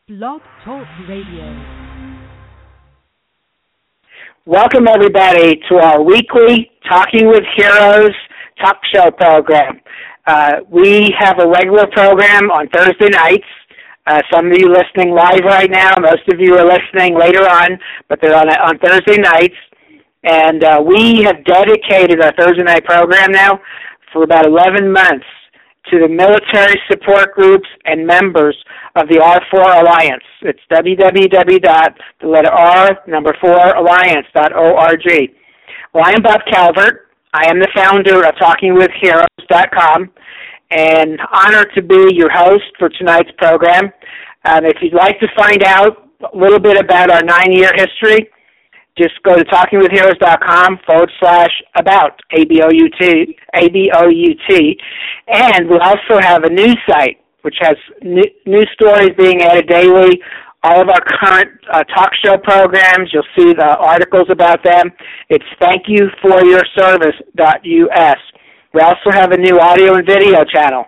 Blog Talk Radio. Welcome, everybody, to our weekly Talking with Heroes talk show program. We have a regular program on Thursday nights. Some of you listening live right now, most of you are listening later on, but they're on Thursday nights. And we have dedicated our Thursday night program now for about 11 months to the military support groups and members of the R4 Alliance. It's www.4alliance.org. Well, I am Bob Calvert. I am the founder of TalkingWithHeroes.com, and honored to be your host for tonight's program. If you'd like to find out a little bit about our 9-year history, just go to TalkingWithHeroes.com/about, ABOUT. And we also have a news site, which has new stories being added daily. All of our current talk show programs, you'll see the articles about them. It's thankyouforyourservice.us. We also have a new audio and video channel,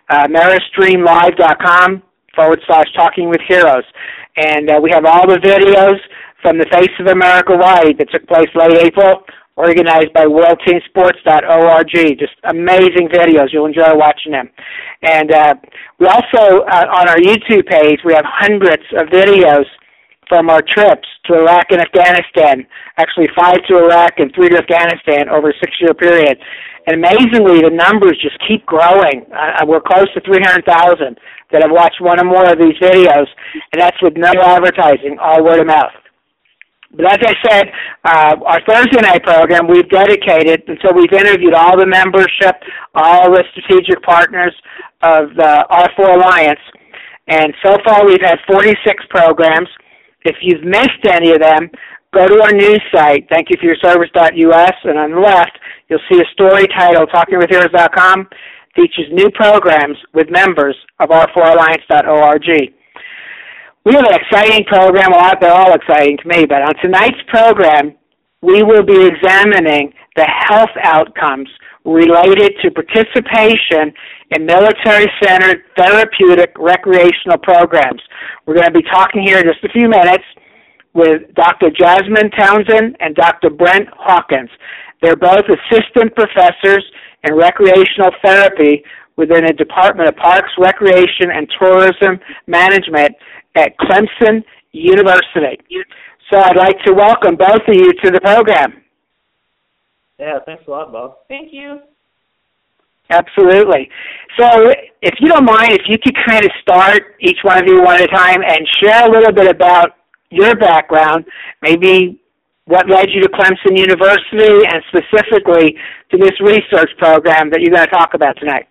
MeriStreamLive.com/TalkingWithHeroes. And we have all the videos from the Face of America ride that took place late April, organized by WorldTeamSports.org. Just amazing videos. You'll enjoy watching them. And we also, on our YouTube page, we have hundreds of videos from our trips to Iraq and Afghanistan, actually 5 to Iraq and 3 to Afghanistan over a 6-year period. And amazingly, the numbers just keep growing. We're close to 300,000 that have watched one or more of these videos, and that's with no advertising, all word of mouth. But as I said, our Thursday night program, we've dedicated, and so we've interviewed all the membership, all the strategic partners of the R4 Alliance, and so far we've had 46 programs. If you've missed any of them, go to our news site, thankyouforyourservice.us, and on the left, you'll see a story titled TalkingWithHeroes.com, features new programs with members of R4Alliance.org. We have an exciting program. Well, they're all exciting to me, but on tonight's program, we will be examining the health outcomes related to participation in military-centered therapeutic recreational programs. We're going to be talking here in just a few minutes with Dr. Jasmine Townsend and Dr. Brent Hawkins. They're both assistant professors in recreational therapy within the Department of Parks, Recreation, and Tourism Management at Clemson University. So I'd like to welcome both of you to the program. Yeah, thanks a lot, Bob. Thank you. Absolutely. So if you don't mind, if you could kind of start, each one of you one at a time, and share a little bit about your background, maybe what led you to Clemson University, and specifically to this research program that you're going to talk about tonight.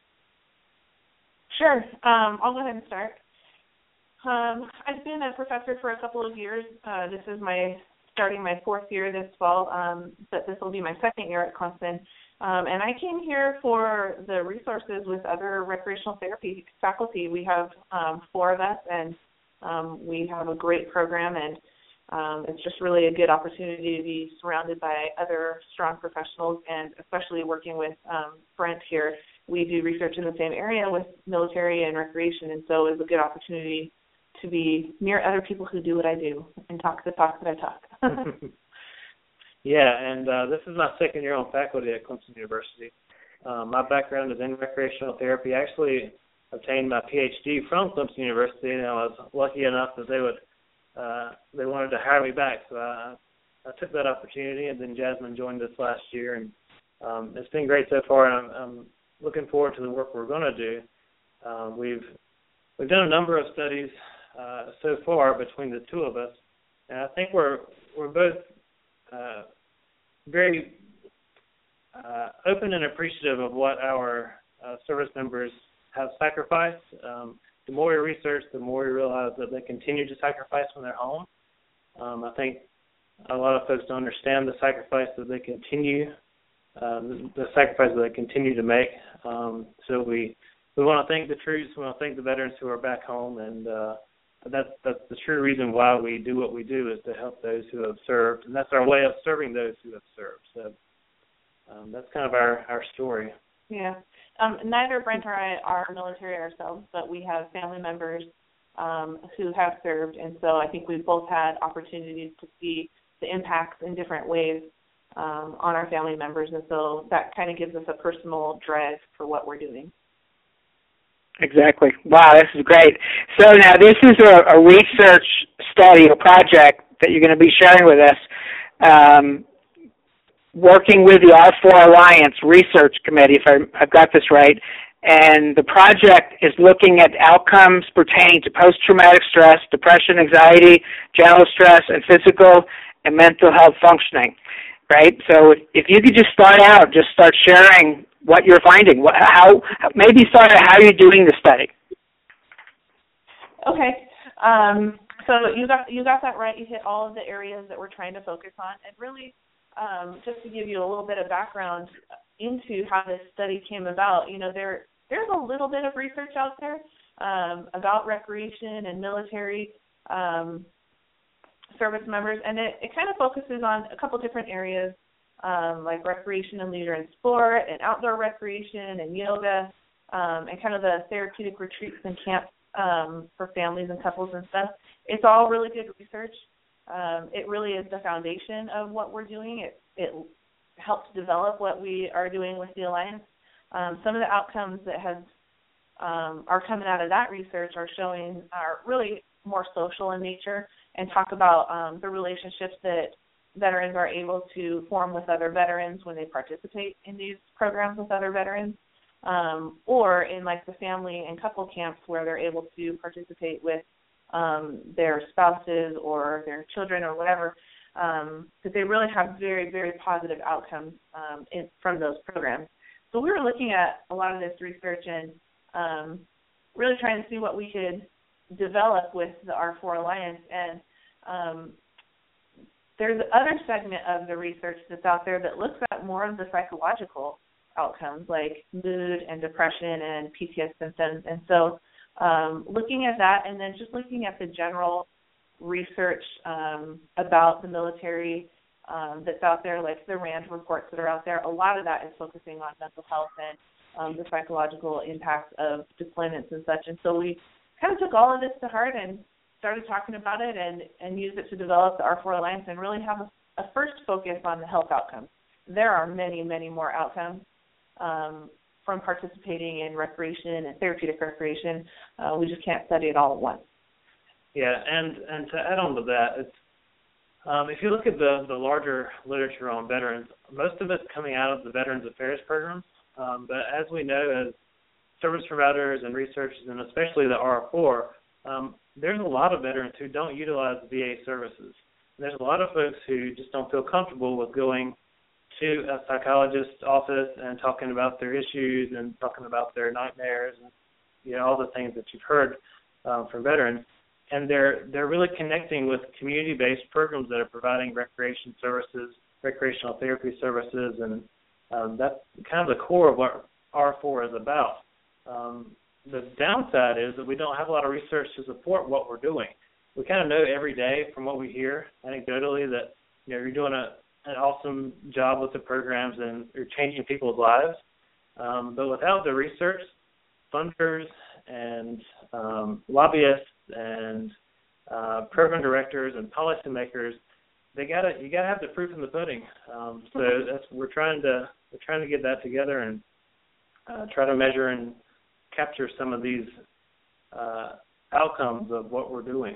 Sure. I'll go ahead and start. I've been a professor for a couple of years. This is starting my 4th year this fall, but this will be my 2nd year at Clemson. And I came here for the resources with other recreational therapy faculty. We have 4 of us, and we have a great program, and it's just really a good opportunity to be surrounded by other strong professionals, and especially working with Brent here. We do research in the same area with military and recreation, and so it's a good opportunity to be near other people who do what I do and talk the talk that I talk. Yeah, and this is my 2nd year on faculty at Clemson University. My background is in recreational therapy. I actually obtained my PhD from Clemson University, and I was lucky enough that they wanted to hire me back. So I took that opportunity, and then Jasmine joined us last year, and it's been great so far, and I'm looking forward to the work we're going to do. We've done a number of studies so far between the two of us, and I think we're both very open and appreciative of what our service members have sacrificed. The more we research, the more we realize that they continue to sacrifice when they're home. I think a lot of folks don't understand the sacrifice that they continue to make. So we want to thank the troops. We want to thank the veterans who are back home, and that's the true reason why we do what we do, is to help those who have served, and that's our way of serving those who have served. So that's kind of our story. Yeah. Neither Brent or I are military ourselves, but we have family members who have served, and so I think we've both had opportunities to see the impacts in different ways on our family members, and so that kind of gives us a personal drive for what we're doing. Exactly. Wow, this is great. So now this is a research study, a project that you're going to be sharing with us, working with the R4 Alliance Research Committee, if I've got this right, and the project is looking at outcomes pertaining to post-traumatic stress, depression, anxiety, general stress, and physical and mental health functioning, right? So if you could just start sharing what you're finding, maybe start at how you're doing the study. Okay. So you got that right. You hit all of the areas that we're trying to focus on, and really, just to give you a little bit of background into how this study came about, there's a little bit of research out there about recreation and military service members, and it kind of focuses on a couple different areas, like recreation and leisure and sport, and outdoor recreation and yoga, and kind of the therapeutic retreats and camps for families and couples and stuff. It's all really good research. It really is the foundation of what we're doing. It helps develop what we are doing with the Alliance. Some of the outcomes that are coming out of that research are really more social in nature, and talk about the relationships that veterans are able to form with other veterans when they participate in these programs with other veterans, or in like the family and couple camps where they're able to participate with their spouses or their children or whatever, that they really have very, very positive outcomes from those programs. So we were looking at a lot of this research and really trying to see what we could develop with the R4 Alliance. And there's another segment of the research that's out there that looks at more of the psychological outcomes, like mood and depression and PTSD symptoms. And so looking at that, and then just looking at the general research about the military that's out there, like the RAND reports that are out there, a lot of that is focusing on mental health and the psychological impacts of deployments and such. And so we kind of took all of this to heart and started talking about it and used it to develop the R4 Alliance and really have a first focus on the health outcomes. There are many, many more outcomes from participating in recreation and therapeutic recreation. We just can't study it all at once. Yeah, and to add on to that, it's, if you look at the larger literature on veterans, most of it's coming out of the Veterans Affairs programs. But as we know, as service providers and researchers, and especially the R4, there's a lot of veterans who don't utilize VA services. And there's a lot of folks who just don't feel comfortable with going to a psychologist's office and talking about their issues and talking about their nightmares and all the things that you've heard from veterans. And they're really connecting with community-based programs that are providing recreation services, recreational therapy services, and that's kind of the core of what R4 is about. The downside is that we don't have a lot of research to support what we're doing. We kind of know every day from what we hear anecdotally that you're doing an awesome job with the programs and you're changing people's lives. But without the research, funders and lobbyists and program directors and policymakers, you gotta have the proof in the pudding. So we're trying to get that together and try to measure and capture some of these outcomes of what we're doing.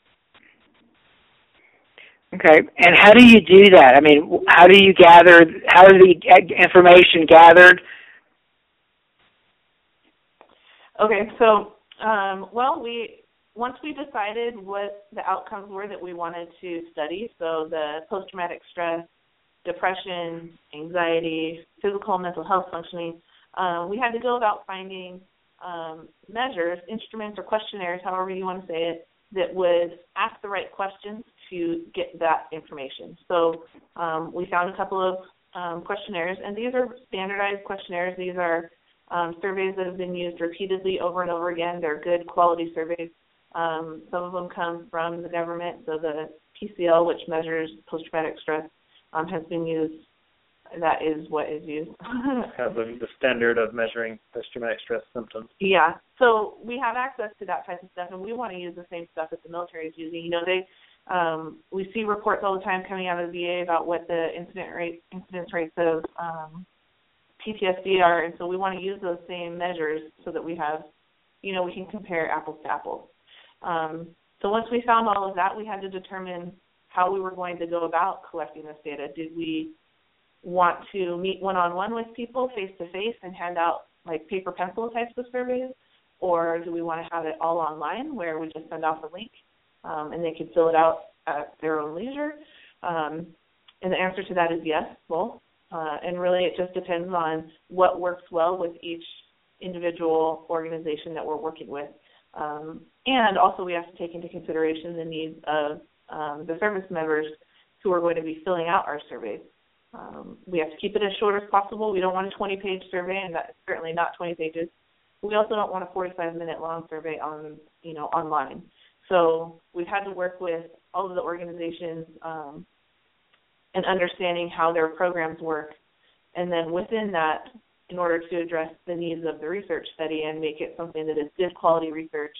Okay, and how do you do that? I mean, how is the information gathered? Okay, so, once we decided what the outcomes were that we wanted to study, so the post-traumatic stress, depression, anxiety, physical and mental health functioning, we had to go about finding measures, instruments, or questionnaires, however you want to say it, that would ask the right questions to get that information. So we found a couple of questionnaires, and these are standardized questionnaires. These are surveys that have been used repeatedly over and over again. They're good quality surveys. Some of them come from the government. So the PCL, which measures post-traumatic stress, has been used that is what is used. Kind of the standard of measuring post-traumatic stress symptoms. Yeah. So we have access to that type of stuff, and we want to use the same stuff that the military is using. You know, we see reports all the time coming out of the VA about what the incidence rates of PTSD are, and so we want to use those same measures so that we have, you know, we can compare apples to apples. So once we found all of that, we had to determine how we were going to go about collecting this data. Did we want to meet one-on-one with people face-to-face and hand out like paper pencil types of surveys, or do we want to have it all online where we just send off a link and they can fill it out at their own leisure? And the answer to that is yes, both. And really it just depends on what works well with each individual organization that we're working with. And also we have to take into consideration the needs of the service members who are going to be filling out our surveys. We have to keep it as short as possible. We don't want a 20-page survey, and that's certainly not 20 pages. We also don't want a 45-minute long survey online. So we've had to work with all of the organizations and understanding how their programs work. And then within that, in order to address the needs of the research study and make it something that is good quality research,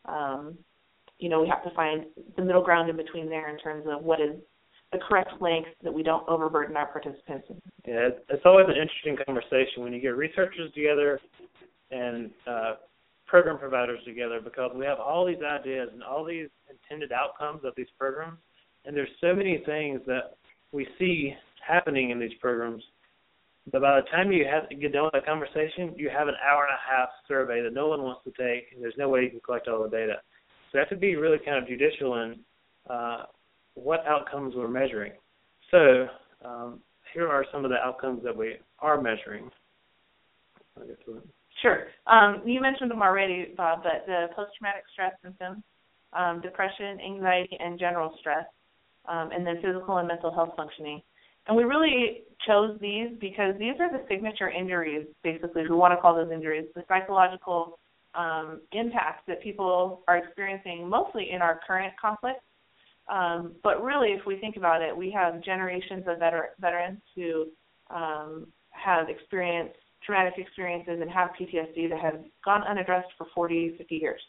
we have to find the middle ground in between there in terms of what is the correct length that we don't overburden our participants. Yeah, it's always an interesting conversation when you get researchers together and program providers together, because we have all these ideas and all these intended outcomes of these programs, and there's so many things that we see happening in these programs. But by the time you get done with that conversation, you have an hour-and-a-half survey that no one wants to take, and there's no way you can collect all the data. So you have to be really kind of judicial in what outcomes we're measuring. So here are some of the outcomes that we are measuring. I'll get to it. Sure. You mentioned them already, Bob, but the post-traumatic stress symptoms, depression, anxiety, and general stress, and then physical and mental health functioning. And we really chose these because these are the signature injuries, basically, if we want to call those injuries, the psychological impacts that people are experiencing mostly in our current conflict. But really, if we think about it, we have generations of veterans who have experienced traumatic experiences and have PTSD that have gone unaddressed for 40, 50 years.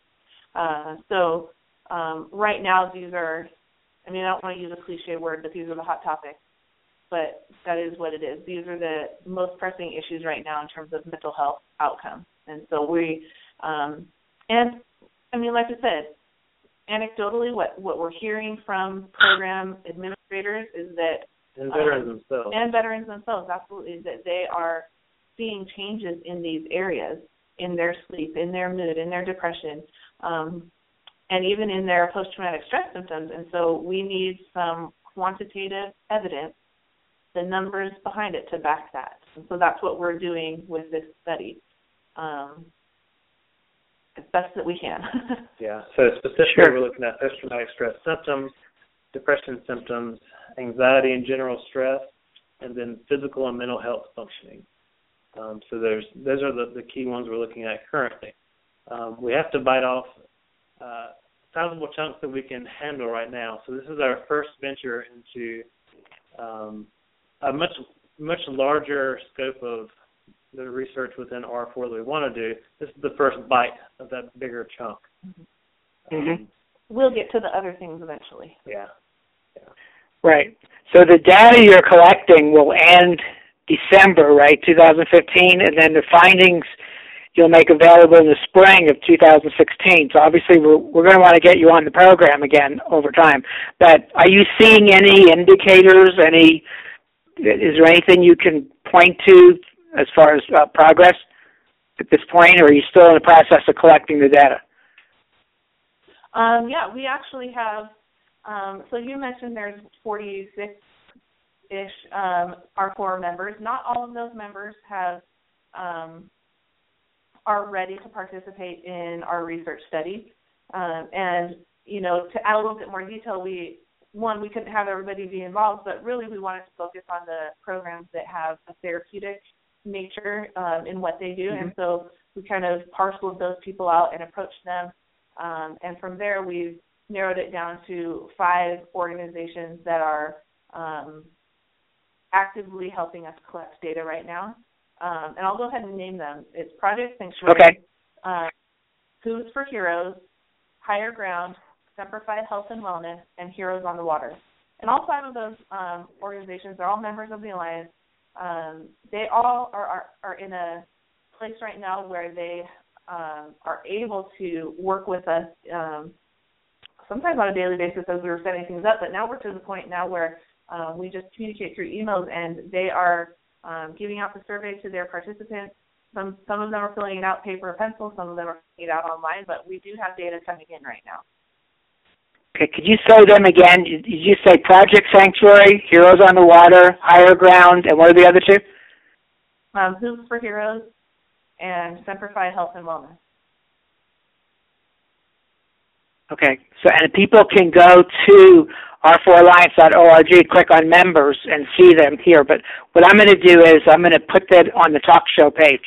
So right now, these are, I don't want to use a cliche word, but these are the hot topics. But that is what it is. These are the most pressing issues right now in terms of mental health outcomes. And so we, like I said, anecdotally, what we're hearing from program administrators is that and veterans themselves, absolutely, that they are seeing changes in these areas, in their sleep, in their mood, in their depression, and even in their post-traumatic stress symptoms. And so we need some quantitative evidence, the numbers behind it, to back that. And so that's what we're doing with this study, as best that we can. Yeah, so specifically We're looking at post-traumatic stress symptoms, depression symptoms, anxiety and general stress, and then physical and mental health functioning. So those are the key ones we're looking at currently. We have to bite off sizable chunks that we can handle right now. So this is our first venture into a much larger scope of the research within R4 that we want to do. This is the first bite of that bigger chunk. Mm-hmm. We'll get to the other things eventually. Yeah. Right. So the data you're collecting will end December, right, 2015, and then the findings you'll make available in the spring of 2016. So obviously we're going to want to get you on the program again over time. But are you seeing any indicators, is there anything you can point to as far as progress at this point, or are you still in the process of collecting the data? Yeah, we actually have, so you mentioned there's 46-ish R4 members. Not all of those members are ready to participate in our research study. And, to add a little bit more detail, we couldn't have everybody be involved, but really we wanted to focus on the programs that have a therapeutic nature in what they do. Mm-hmm. And so we kind of parceled those people out and approached them. And from there, we've narrowed it down to 5 organizations that are actively helping us collect data right now. And I'll go ahead and name them. It's Project Sanctuary, Okay. Who's for Heroes, Higher Ground, Semper Fi Health and Wellness, and Heroes on the Water. And all 5 of those organizations are all members of the Alliance. They all are in a place right now where they are able to work with us sometimes on a daily basis as we were setting things up, but now we're to the point now where we just communicate through emails, and they are giving out the survey to their participants. Some of them are filling it out paper or pencil, some of them are filling it out online, but we do have data coming in right now. Okay, could you say them again? Did you say Project Sanctuary, Heroes on the Water, Higher Ground, and what are the other 2? Who's for Heroes and Semper Fi Health and Wellness. Okay, so and people can go to r4alliance.org, click on members, and see them here. But what I'm going to do is I'm going to put that on the talk show page.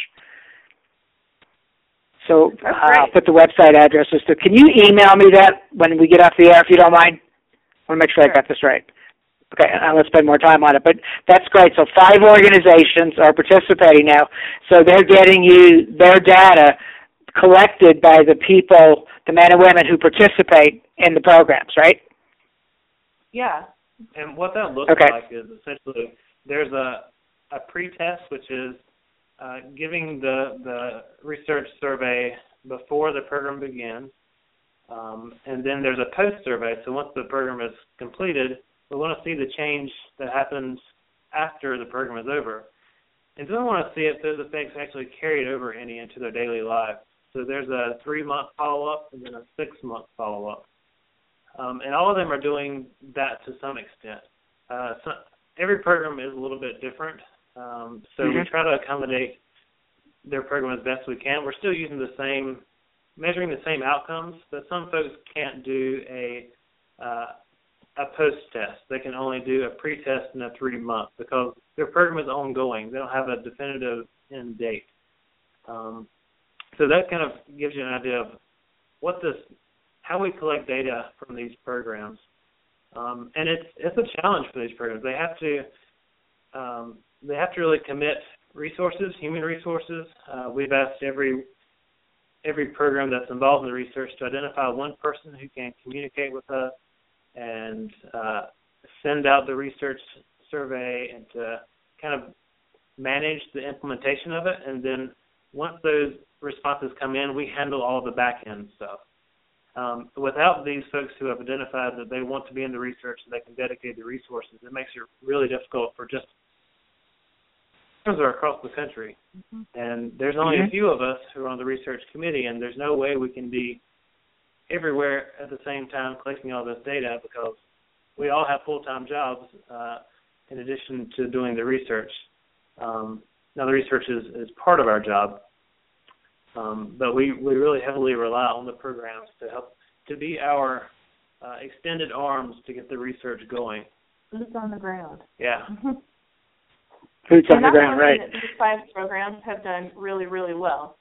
So I'll put the website addresses. So can you email me that when we get off the air, if you don't mind? I want to make sure I got this right. Okay, let's spend more time on it. But that's great. So 5 organizations are participating now. So they're getting you their data collected by the people, the men and women who participate in the programs, right? Yeah. And what that looks like is essentially there's a pre-test, which is giving the research survey before the program begins, and then there's a post-survey. So once the program is completed, we want to see the change that happens after the program is over. And then we want to see if those effects actually carried over any into their daily life. So there's a 3-month follow-up and then a 6-month follow-up. And all of them are doing that to some extent. Every program is a little bit different. So we try to accommodate their program as best we can. We're still using measuring the same outcomes, but some folks can't do a post-test. They can only do a pre-test and a 3-month because their program is ongoing. They don't have a definitive end date. So that kind of gives you an idea of how we collect data from these programs. And it's a challenge for these programs. They have to really commit resources, human resources. We've asked every program that's involved in the research to identify one person who can communicate with us and send out the research survey and to kind of manage the implementation of it. And then once those responses come in, we handle all of the back-end stuff. Without these folks who have identified that they want to be in the research and they can dedicate the resources, it makes it really difficult for just programs are across the country. And there's only a few of us who are on the research committee, and there's no way we can be everywhere at the same time collecting all this data because we all have full-time jobs in addition to doing the research. Now, the research is part of our job, but we really heavily rely on the programs to help to be our extended arms to get the research going. Boots on the ground. Yeah. Boots on the ground, right. These 5 programs have done really, really well.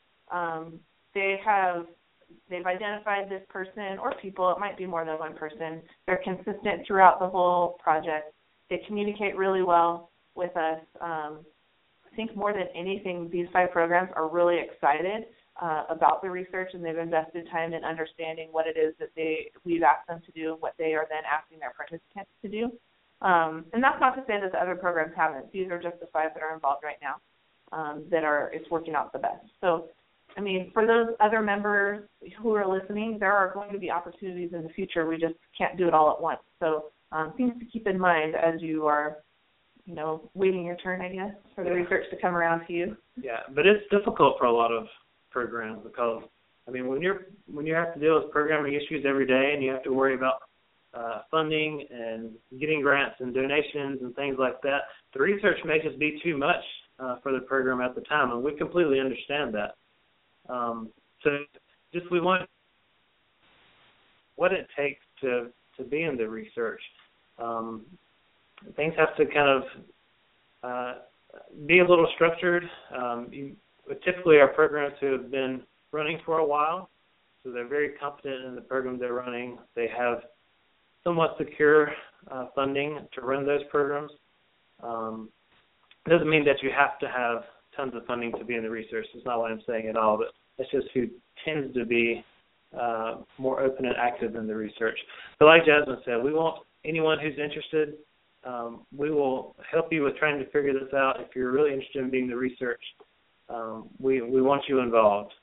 They've identified this person or people. It might be more than one person. They're consistent throughout the whole project. They communicate really well with us. I think more than anything, these 5 programs are really excited about the research, and they've invested time in understanding what it is that we've asked them to do and what they are then asking their participants to do. And that's not to say that the other programs haven't. These are just the 5 that are involved right now it's working out the best. So, I mean, for those other members who are listening, there are going to be opportunities in the future. We just can't do it all at once. So things to keep in mind as you are, waiting your turn, I guess, for the research to come around to you. Yeah, but it's difficult for a lot of programs because, I mean, when you have to deal with programming issues every day and you have to worry about funding and getting grants and donations and things like that, the research may just be too much for the program at the time, and we completely understand that. So just we want what it takes to be in the research. Things have to kind of be a little structured. Typically our programs who have been running for a while, so they're very competent in the program they're running. They have somewhat secure funding to run those programs. It doesn't mean that you have to have tons of funding to be in the research. That's not what I'm saying at all, but it's just who tends to be more open and active in the research. But like Jasmine said, we want anyone who's interested. We will help you with trying to figure this out. If you're really interested in being the research, we want you involved.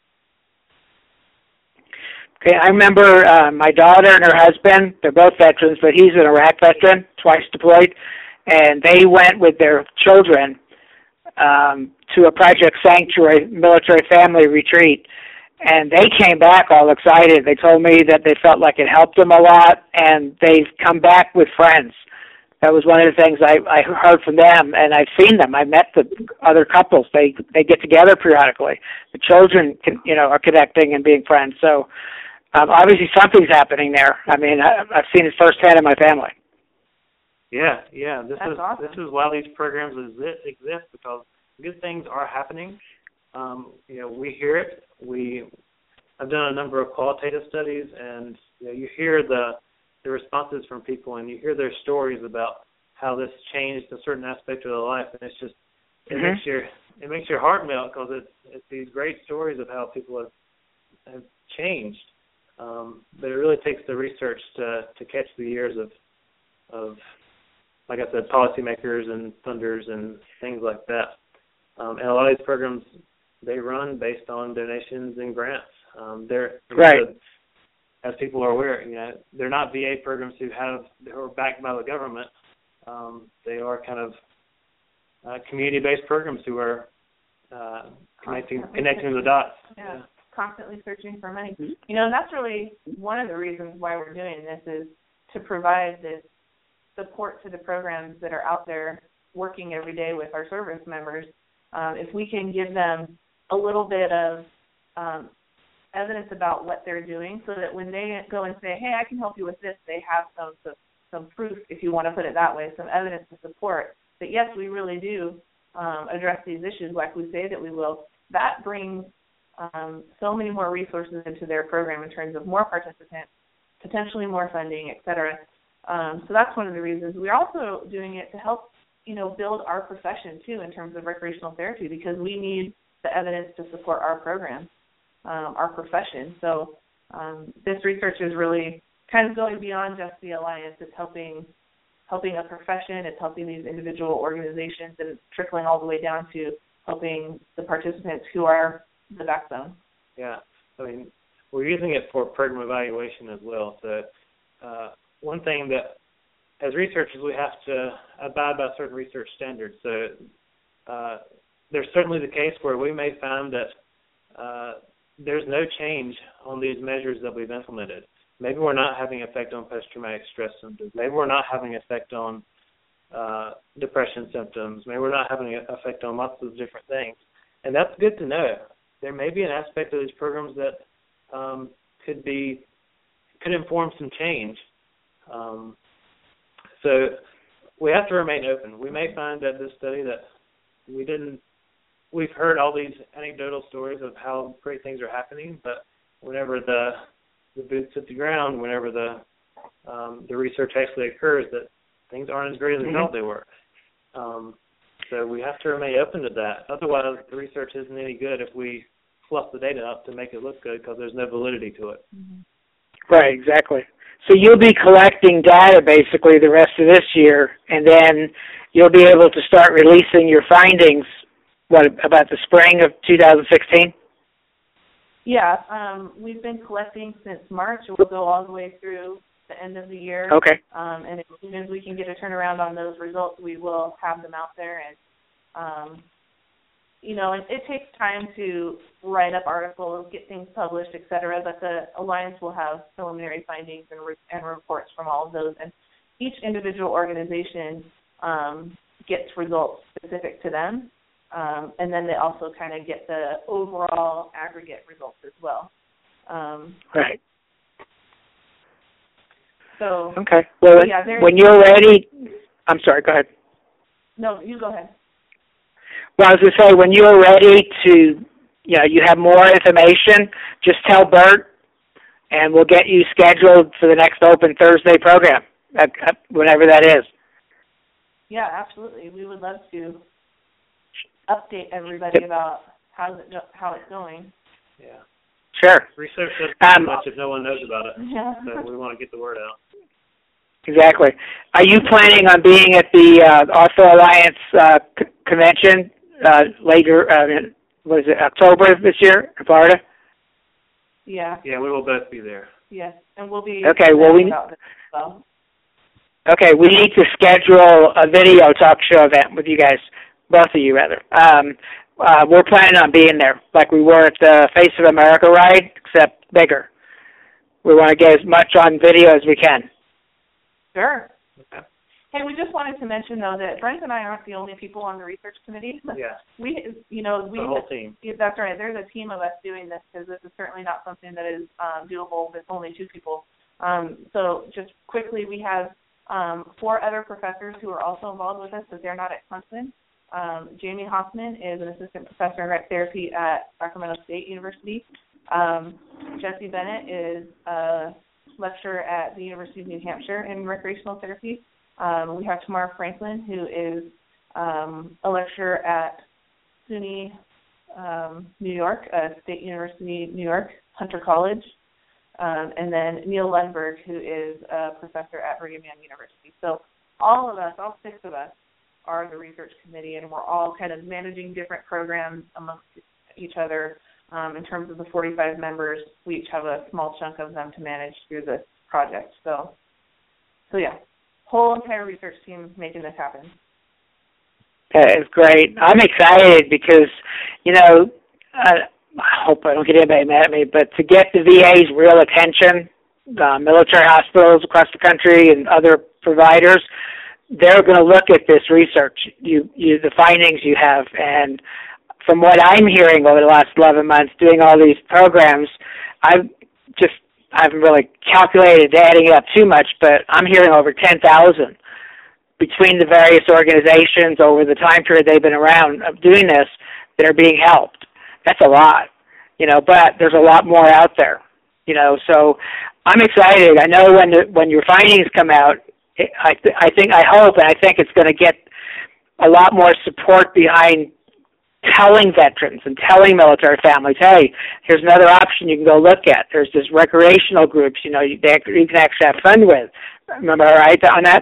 Okay, I remember my daughter and her husband, they're both veterans, but he's an Iraq veteran, twice deployed, and they went with their children to a Project Sanctuary military family retreat. And they came back all excited. They told me that they felt like it helped them a lot, and they've come back with friends. That was one of the things I heard from them, and I've seen them. I met the other couples. They get together periodically. The children are connecting and being friends. So obviously something's happening there. I mean, I've seen it firsthand in my family. Yeah. This is why these programs exist, because good things are happening. We hear it. I've done a number of qualitative studies, and you hear the responses from people, and you hear their stories about how this changed a certain aspect of their life, and it's just it makes your heart melt, because it's these great stories of how people have changed. But it really takes the research to catch the ears of like I said, policymakers and funders and things like that. And a lot of these programs, they run based on donations and grants. They're right. As people are aware, they're not VA programs who are backed by the government. They are kind of community-based programs who are connecting the dots. Yeah, constantly searching for money. And that's really one of the reasons why we're doing this, is to provide this support to the programs that are out there working every day with our service members. If we can give them a little bit of evidence about what they're doing, so that when they go and say, hey, I can help you with this, they have some proof, if you want to put it that way, some evidence to support that, yes, we really do address these issues like we say that we will. That brings so many more resources into their program in terms of more participants, potentially more funding, et cetera. So that's one of the reasons. We're also doing it to help build our profession, too, in terms of recreational therapy, because we need the evidence to support our program, our profession. So this research is really kind of going beyond just the Alliance. It's helping a profession. It's helping these individual organizations, and it's trickling all the way down to helping the participants who are the backbone. Yeah. I mean, we're using it for program evaluation as well. So one thing that, as researchers, we have to abide by certain research standards. So there's certainly the case where we may find that there's no change on these measures that we've implemented. Maybe we're not having an effect on post-traumatic stress symptoms. Maybe we're not having an effect on depression symptoms. Maybe we're not having an effect on lots of different things. And that's good to know. There may be an aspect of these programs that could inform some change. So we have to remain open. We may find at this study that we've heard all these anecdotal stories of how great things are happening, but whenever the boots hit the ground, whenever the research actually occurs, that things aren't as great as we thought they were. So we have to remain open to that. Otherwise, the research isn't any good if we fluff the data up to make it look good, because there's no validity to it. Right, exactly. So you'll be collecting data basically the rest of this year, and then you'll be able to start releasing your findings, about the spring of 2016? Yeah, we've been collecting since March. We'll go all the way through the end of the year. Okay. And as soon as we can get a turnaround on those results, we will have them out there. And, it takes time to write up articles, get things published, et cetera, but the Alliance will have preliminary findings and reports from all of those. And each individual organization gets results specific to them. And then they also kind of get the overall aggregate results as well. Right. So. Okay. Well, yeah, when you're ready, I'm sorry, go ahead. No, you go ahead. Well, I was going to say, when you're ready to, you have more information, just tell Bert, and we'll get you scheduled for the next Open Thursday program, whenever that is. Yeah, absolutely. We would love to update everybody about how it's going. Yeah. Sure. Research doesn't do much if no one knows about it. Yeah. So we want to get the word out. Exactly. Are you planning on being at the Arthur Alliance convention later? What is it? October this year in Florida? Yeah. Yeah, we will both be there. Yes, and we'll be okay. Well, okay, we need to schedule a video talk show event with you guys, both of you rather. We're planning on being there, like we were at the Face of America ride, except bigger. We want to get as much on video as we can. Sure. Okay. Hey, we just wanted to mention though that Brent and I aren't the only people on the research committee. Yeah. The whole team. That's right. There's a team of us doing this because this is certainly not something that is doable with only 2 people. So just quickly, we have 4 other professors who are also involved with us, but they're not at Clemson. Jamie Hoffman is an assistant professor in rec therapy at Sacramento State University. Jesse Bennett is a lecturer at the University of New Hampshire in recreational therapy. We have Tamara Franklin, who is a lecturer at SUNY New York, State University, New York, Hunter College. And then Neil Lundberg, who is a professor at Brigham Young University. So all of us, all 6 of us, are the research committee, and we're all kind of managing different programs amongst each other. In terms of the 45 members, we each have a small chunk of them to manage through this project. So yeah, whole entire research team making this happen. That is great. I'm excited because, I hope I don't get anybody mad at me, but to get the VA's real attention, military hospitals across the country and other providers, they're going to look at this research, the findings you have. And from what I'm hearing over the last 11 months doing all these programs, I haven't really calculated adding it up too much, but I'm hearing over 10,000 between the various organizations over the time period they've been around of doing this that are being helped. That's a lot, but there's a lot more out there, so I'm excited. I know when your findings come out, I hope it's going to get a lot more support behind telling veterans and telling military families, hey, here's another option you can go look at. There's this recreational groups, you can actually have fun with. Remember, right, on that?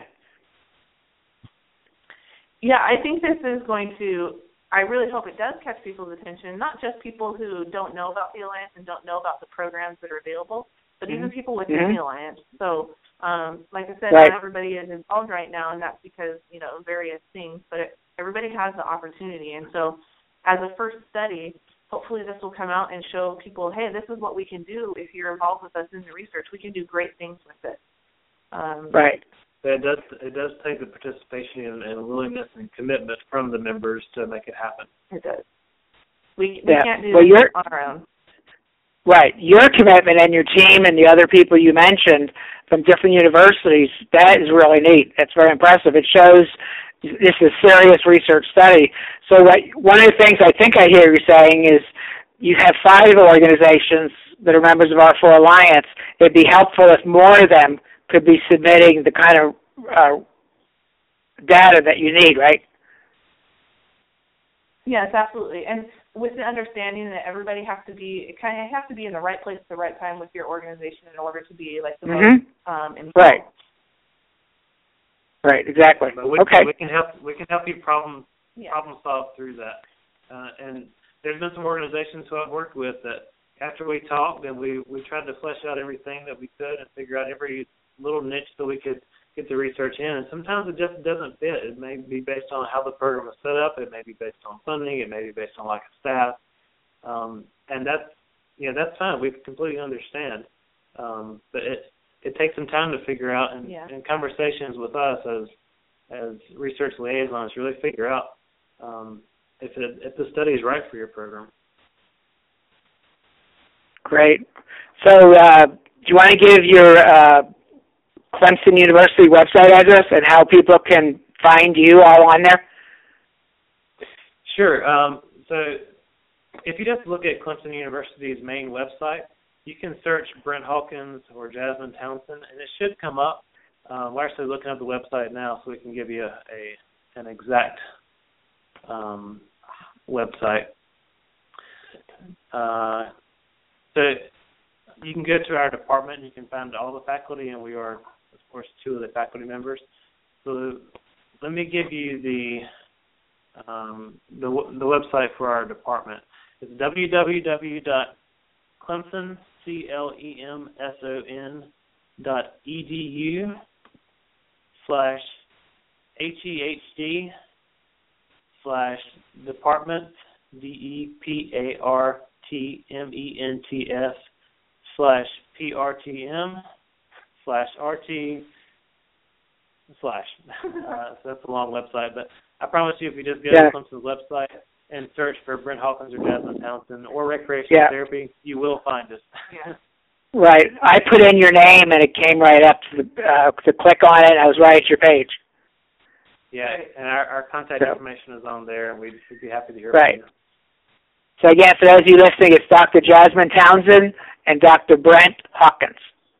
Yeah, I think this is going to, I really hope it does catch people's attention, not just people who don't know about the Alliance and don't know about the programs that are available, but even people within the Alliance. So, like I said, right. Not everybody is involved right now, and that's because, various things, but everybody has the opportunity. And so as a first study, hopefully this will come out and show people, hey, this is what we can do if you're involved with us in the research. We can do great things with it. Right. It does take the participation and willingness and commitment from the members to make it happen. It does. We can't do it on our own. Right. Your commitment and your team and the other people you mentioned from different universities, that is really neat. That's very impressive. It shows this is a serious research study. So one of the things I think I hear you saying is you have 5 organizations that are members of R4 Alliance. It'd be helpful if more of them could be submitting the kind of data that you need, right? Yes, absolutely. And with the understanding that everybody has to be in the right place at the right time with your organization in order to be like the most involved. Right. Right, exactly. But we can help you problem solve through that. And there's been some organizations who I've worked with that after we talked and we tried to flesh out everything that we could and figure out every little niche that we could get the research in. And sometimes it just doesn't fit. It may be based on how the program is set up. It may be based on funding. It may be based on lack of staff. And that's fine. We completely understand. But it takes some time to figure out and conversations with us as research liaisons really figure out if the study is right for your program. Great. So do you want to give your Clemson University website address and how people can find you all on there? Sure. So if you just look at Clemson University's main website, you can search Brent Hawkins or Jasmine Townsend, and it should come up. We're actually looking at the website now so we can give you an exact website. So you can go to our department and you can find all the faculty, and we are, of course, 2 of the faculty members. So let me give you the website for our department. It's www.clemson.edu/HEHD/department DEPARTMENTS/PRTM/RT/ so that's a long website, but I promise you, if you just go to Clemson's website and search for Brent Hawkins or Jasmine Townsend or recreational therapy, you will find us. Right. I put in your name, and it came right up to click on it, and I was right at your page. Yeah, and our contact information is on there, and we'd be happy to hear from you. So again, for those of you listening, it's Dr. Jasmine Townsend and Dr. Brent Hawkins.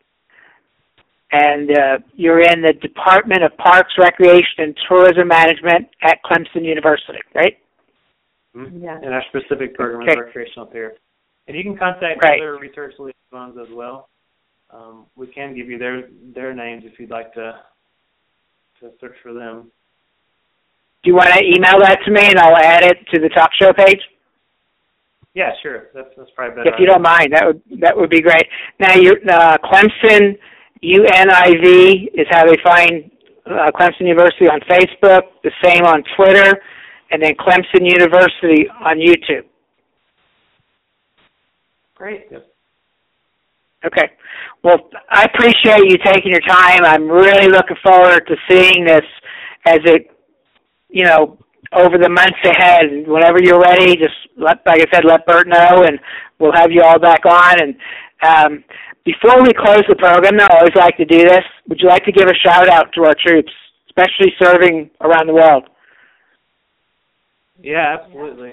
And you're in the Department of Parks, Recreation, and Tourism Management at Clemson University, right? Mm-hmm. Yeah. And our specific program is recreational therapy. And you can contact other research liaisons as well. We can give you their names if you'd like to search for them. Do you want to email that to me, and I'll add it to the talk show page? Yeah, sure. That's probably better. If you don't mind, that would be great. Now, Clemson UNIV is how they find Clemson University on Facebook, the same on Twitter, and then Clemson University on YouTube. Great. Yep. Okay. Well, I appreciate you taking your time. I'm really looking forward to seeing this as it, over the months ahead. Whenever you're ready, just let Bert know, and we'll have you all back on. And before we close the program, I always like to do this. Would you like to give a shout-out to our troops, especially serving around the world? Yeah, absolutely.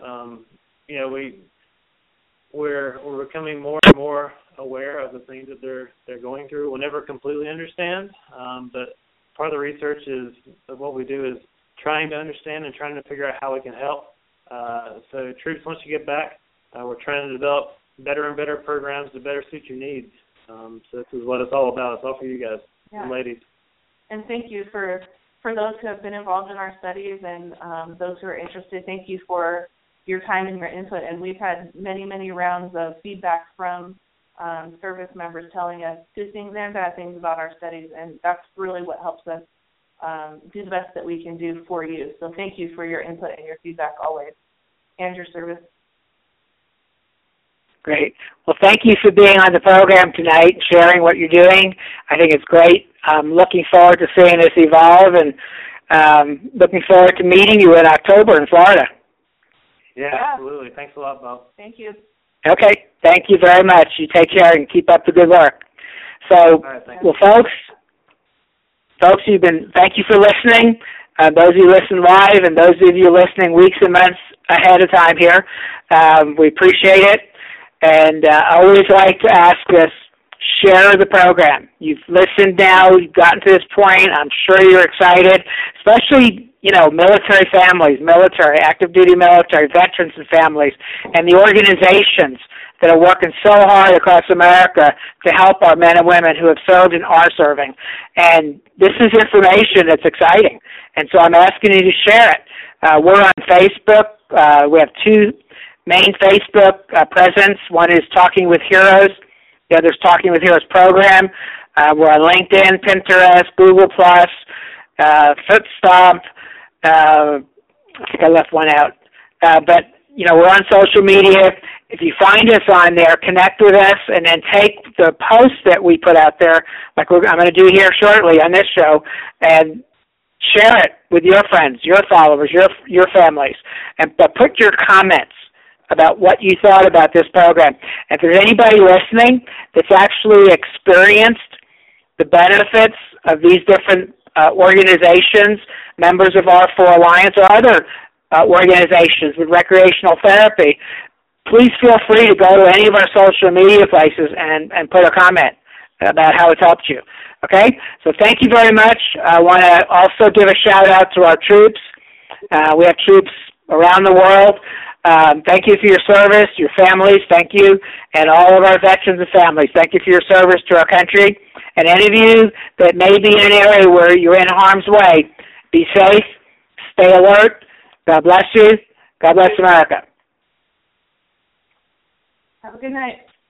We're becoming more and more aware of the things that they're going through. We'll never completely understand, but part of the research of what we do is trying to understand and trying to figure out how we can help. So troops, once you get back, we're trying to develop better and better programs to better suit your needs. So this is what it's all about. It's all for you guys and ladies. And thank you for those who have been involved in our studies and those who are interested. Thank you for your time and your input. And we've had many, many rounds of feedback from service members telling us good things and bad things about our studies, and that's really what helps us do the best that we can do for you. So thank you for your input and your feedback always, and your service. Great. Well, thank you for being on the program tonight and sharing what you're doing. I think it's great. I'm looking forward to seeing this evolve, and looking forward to meeting you in October in Florida. Yeah, absolutely. Thanks a lot, Bob. Thank you. Okay. Thank you very much. You take care and keep up the good work. So, folks, thank you for listening. Those of you listen live and those of you listening weeks and months ahead of time here, we appreciate it. And I always like to ask this, share the program. You've listened now, you've gotten to this point, I'm sure you're excited, especially, military families, active duty military, veterans and families, and the organizations that are working so hard across America to help our men and women who have served and are serving. And this is information that's exciting. And so I'm asking you to share it. We're on Facebook. We have two main Facebook presence. One is Talking with Heroes. The other is Talking with Heroes program. We're on LinkedIn, Pinterest, Google+, Footstomp. I think I left one out. But, we're on social media. If you find us on there, connect with us, and then take the posts that we put out there, like I'm going to do here shortly on this show, and share it with your friends, your followers, your families, but put your comments about what you thought about this program. If there's anybody listening that's actually experienced the benefits of these different organizations, members of R4 Alliance or other organizations with recreational therapy, please feel free to go to any of our social media places and put a comment. about how it's helped you. Okay? So thank you very much. I want to also give a shout-out to our troops. We have troops around the world. Thank you for your service, your families, thank you, and all of our veterans and families. Thank you for your service to our country. And any of you that may be in an area where you're in harm's way, be safe, stay alert. God bless you. God bless America. Have a good night.